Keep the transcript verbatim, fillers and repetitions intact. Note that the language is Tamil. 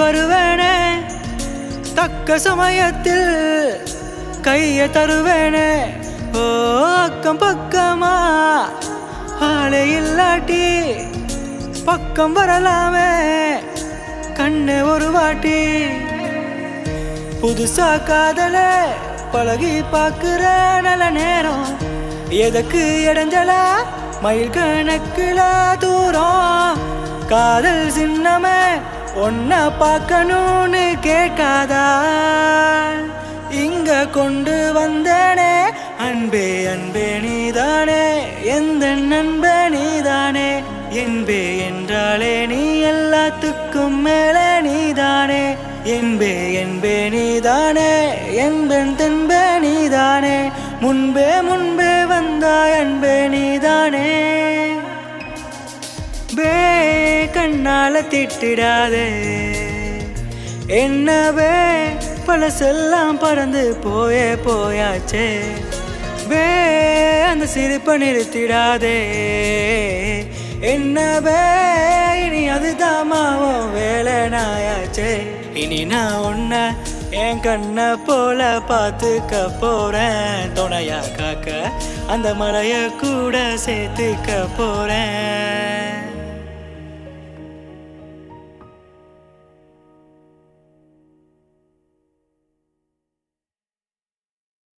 வருவேனே தக்க சமயத்தில் கைய தருவேனே ஓ அக்கம் பக்கமா ஆளே இல்லாட்டி பக்கம் வரலாமே கண்ணு ஒரு வாட்டி புதுசா காதல பழகி பாக்குற நல்ல நேரம் எதற்கு இடைஞ்சலா மயில் கணக்குல தூரம் காதல் சின்னமே ஒன்ன பார்க்கணும்னு கேட்காதா இங்க கொண்டு வந்தனே அன்பே அன்பே நீதானே எந்த நண்பே நீதானே என்பே என்றாலே நீ எல்லாத்துக்கும் மேலே நீதானே என்பே என்பே நீதானே என்பென் தென்பே நீதானே முன்பே முன்பே வந்தாய் அன்பே நீதானே பே கண்ணால திட்டிடாதே என்னவே பழசெல்லாம் பறந்து போயே போயாச்சே வே அந்த சிரிப்பை நிறுத்திடாதே என்னவே இனி அதுதாமாவோ வேலை நாயாச்சே இனி நான் உன்ன என் கண்ணை போல பார்த்துக்க போறேன் துணையா காக்க அந்த மலைய கூட சேர்த்துக்க போறேன்